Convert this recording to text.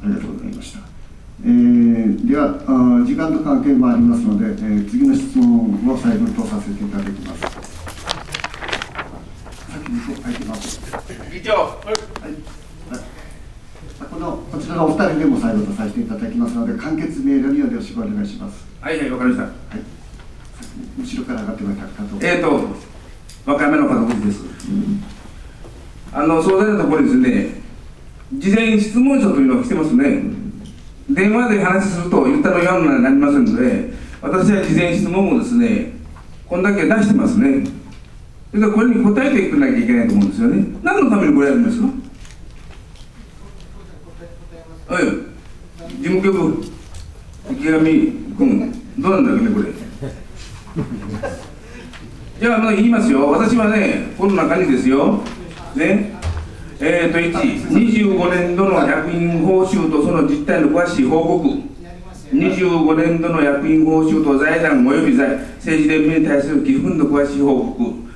りがとうございました。では時間と関係もありますので、次の質問を最後にとさせていただきます。先に書いてます。 議長、 はい、こちらのお二人でも最後とさせていただきますので、簡潔明瞭によろしくお願いします。 はいはい、わかりました。 はい、後ろから上がってもらった加藤。 和歌山の方です。相談のところにですね、事前質問書というのが来てますね。電話で話すると言ったの言わんのになりませんので、私は事前質問をですね、こんだけ出してますね。それからこれに答えていかなきゃいけないと思うんですよね。何のためにこれやるんですか。はい、事務局、池上君、どうなんだっけね、これ。じゃあ、言いますよ。私はね、この中にですよ、ね、1、25年度の役員報酬とその実態の詳しい報告、25年度の役員報酬と財団及び政治連盟に対する寄付分の詳しい報告、